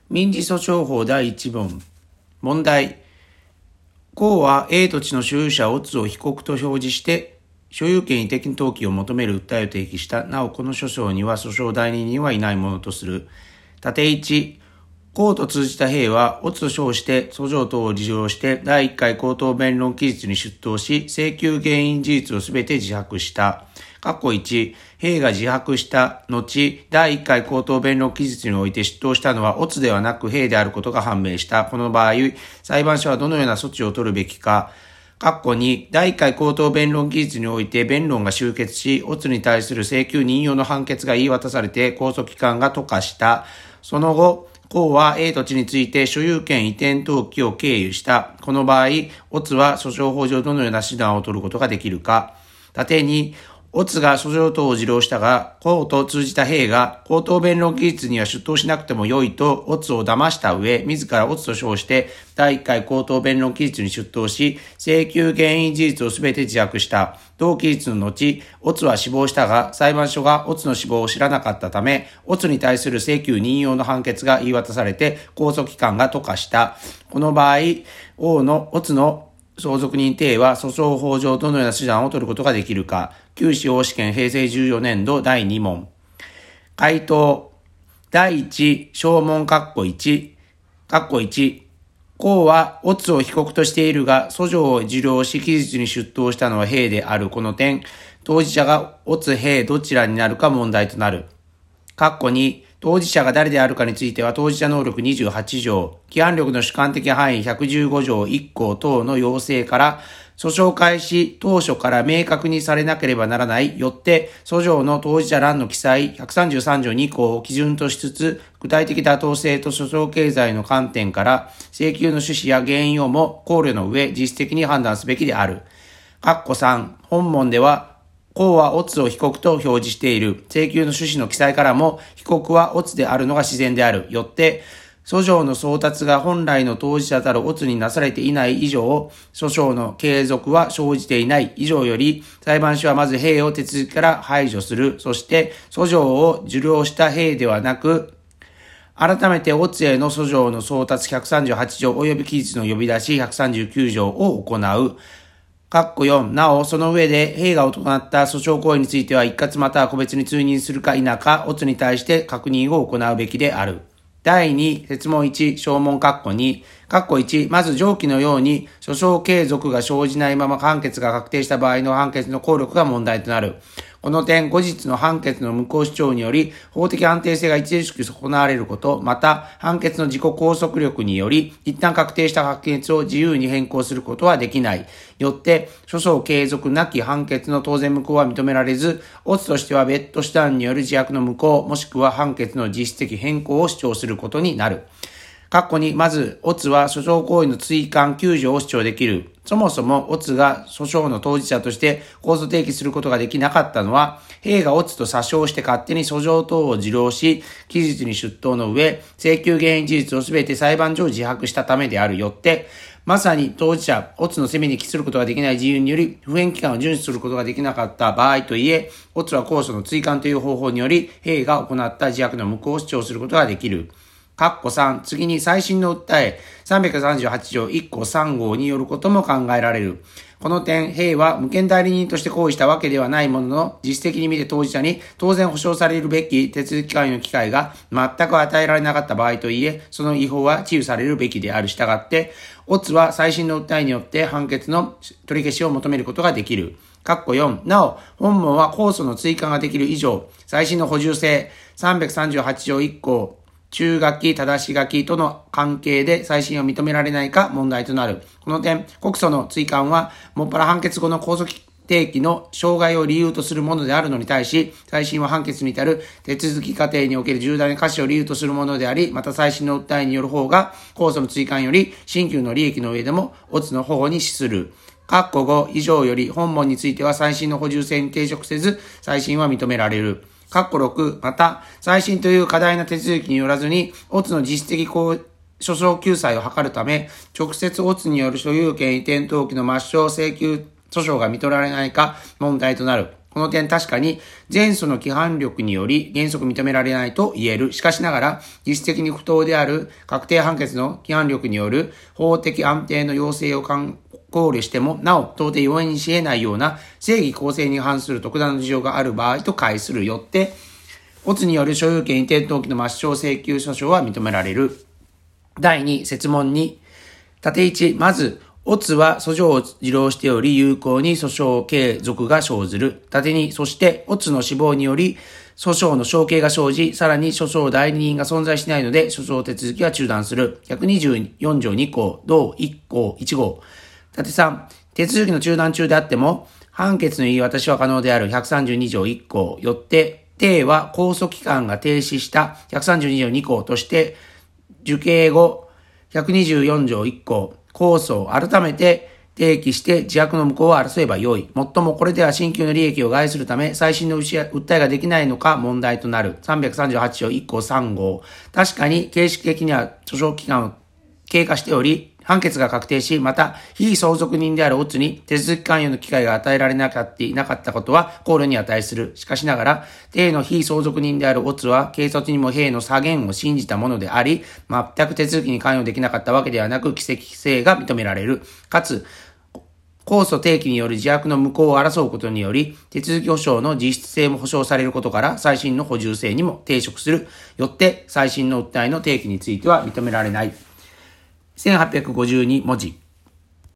民事訴訟法第1問。問題。甲は A 土地の所有者オツを被告と表示して、所有権移転登記を求める訴えを提起した。なお、この訴訟には訴訟代理人はいないものとする。縦1。甲と通じた兵は、オツと称して訴状等を利用して、第1回口頭弁論期日に出頭し、請求原因事実をすべて自白した。1、兵が自白した後、第1回口頭弁論期日において出頭したのはオツではなく兵であることが判明した。この場合、裁判所はどのような措置を取るべきか。2、第1回口頭弁論期日において弁論が終結し、オツに対する請求任用の判決が言い渡されて、控訴期間が渡過した。その後、甲は A 土地について所有権移転登記を経由した。この場合、オツは訴訟法上どのような手段を取ることができるか。縦に、オツが訴状等を受領したが、甲と通じた兵が口頭弁論期日には出頭しなくてもよいとオツを騙した上、自らオツと称して第1回口頭弁論期日に出頭し、請求原因事実をすべて自白した。同期日の後、オツは死亡したが、裁判所がオツの死亡を知らなかったため、オツに対する請求任用の判決が言い渡されて、控訴期間が渡過した。この場合、オツの相続人 T は訴訟法上どのような手段を取ることができるか。旧司法試験平成14年度第2問。回答。第1、小問1。甲はオツを被告としているが、訴状を受領し期日に出頭したのは兵である。この点、当事者がオツ兵どちらになるか問題となる。2、当事者が誰であるかについては当事者能力28条、規範力の主観的範囲115条1項等の要請から、訴訟開始当初から明確にされなければならない。よって、訴状の当事者欄の記載133条2項を基準としつつ、具体的妥当性と訴訟経済の観点から、請求の趣旨や原因をも考慮の上、実質的に判断すべきである。3、本文では、甲はオツを被告と表示している。請求の趣旨の記載からも、被告はオツであるのが自然である。よって、訴状の送達が本来の当事者たるオツになされていない以上、訴訟の継続は生じていない以上より、裁判所はまず兵を手続きから排除する。そして、訴状を受領した兵ではなく、改めてオツへの訴状の送達138条及び期日の呼び出し139条を行う。4、なお、その上で、兵が行った訴訟行為については、一括または個別に通認するか否か、オツに対して確認を行うべきである。第2、設問1、小問2。1、まず上記のように、訴訟継続が生じないまま判決が確定した場合の判決の効力が問題となる。この点、後日の判決の無効主張により、法的安定性が著しく損なわれること、また、判決の自己拘束力により、一旦確定した判決を自由に変更することはできない。よって、訴訟継続なき判決の当然無効は認められず、オツとしては別途手段による自白の無効、もしくは判決の実質的変更を主張することになる。2、まず、オツは訴訟行為の追還救助を主張できる。そもそも、オツが訴訟の当事者として控訴提起することができなかったのは、兵がオツと詐称して勝手に訴状等を受領し、期日に出頭の上、請求原因事実をすべて裁判上自白したためである。よって、まさに当事者、オツの責めに帰することができない事由により、不変期間を遵守することができなかった場合といえ、オツは控訴の追還という方法により、兵が行った自白の無効を主張することができる。3、次に再審の訴え、338条1項3号によることも考えられる。この点、兵は無権代理人として行為したわけではないものの、実質的に見て当事者に当然保障されるべき手続き関与の機会が全く与えられなかった場合といえ、その違法は治癒されるべきである。従って、オツは再審の訴えによって判決の取り消しを求めることができる。4、なお、本文は控訴の追加ができる以上、再審の補充性、338条1項、中書き、正し書きとの関係で再審を認められないか問題となる。この点、告訴の追還は、もっぱら判決後の控訴提起の障害を理由とするものであるのに対し、再審は判決に至る手続き過程における重大な瑕疵を理由とするものであり、また再審の訴えによる方が、控訴の追還より、新旧の利益の上でも、オツの保護に資する。5以上より本文については再審の補充性に抵触せず、再審は認められる。6、また、再審という過大な手続きによらずに、オツの実質的訴訟救済を図るため、直接オツによる所有権移転登記の抹消請求訴訟が認められないか問題となる。 この点確かに前訴の規範力により原則認められないと言える。しかしながら、実質的に不当である確定判決の規範力による法的安定の要請を考慮しても、なお到底容認し得ないような正義公正に反する特段の事情がある場合と解するよって、オツによる所有権移転登記の抹消請求訴訟は認められる。第2、設問2。縦1、まず、オツは訴状を受領しており、有効に訴訟継続が生ずる。縦2、そして、オツの死亡により、訴訟の承継が生じ、さらに訴訟代理人が存在しないので、訴訟手続きは中断する。124条2項、同1項1号。縦3、手続きの中断中であっても、判決の言い渡しは可能である。132条1項。よって、定は控訴期間が停止した132条2項として、受刑後124条1項、控訴を改めて提起して自白の無効を争えばよい。もっともこれでは新旧の利益を害するため、再審の訴えができないのか問題となる。338条1項3号。確かに形式的には訴訟期間を経過しており、判決が確定し、また、非相続人であるオツに手続き関与の機会が与えられなかったことは考慮に値する。しかしながら、定の非相続人であるオツは、警察にも兵の左舷を信じたものであり、全く手続きに関与できなかったわけではなく、奇跡性が認められる。かつ、控訴提起による自白の無効を争うことにより、手続き保障の実質性も保障されることから、再審の補充性にも抵触する。よって、再審の訴えの提起については認められない。1852文字。